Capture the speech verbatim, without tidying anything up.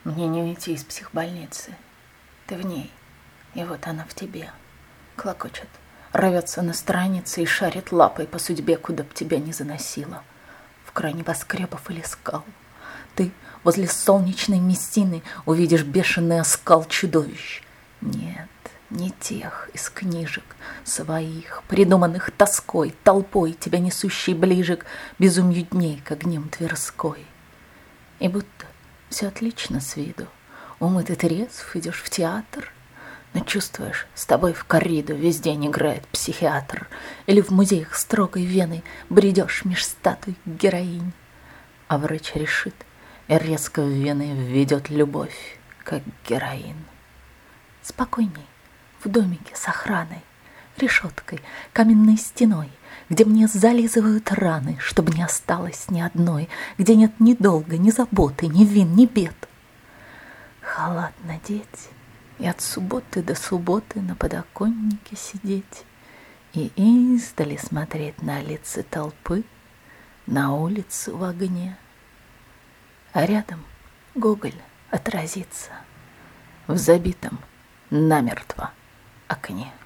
Мне не уйти из психбольницы. Ты в ней, и вот она в тебе. Клокочет, рвется на странице и шарит лапой по судьбе, куда б тебя не заносило. В край небоскребов или скал. Ты возле солнечной Мессины увидишь бешеный оскал чудовищ. Нет, не тех из книжек своих, придуманных тоской, толпой, тебя несущей ближе к безумью дней, к огням Тверской. И будто все отлично с виду. Умытый трезв, идешь в театр, но чувствуешь, с тобой в корриду весь день играет психиатр. Или в музеях строгой Вены бредешь меж статуй героинь. А врач решит и резко в вены введет любовь, как героин. Спокойней, в домике с охраной, решеткой, каменной стеной, где мне зализывают раны, чтобы не осталось ни одной, где нет ни долга, ни заботы, ни вин, ни бед. Халат надеть и от субботы до субботы на подоконнике сидеть и издали смотреть на лица толпы, на улицу в огне. А рядом Гоголь отразится в забитом намертво окне.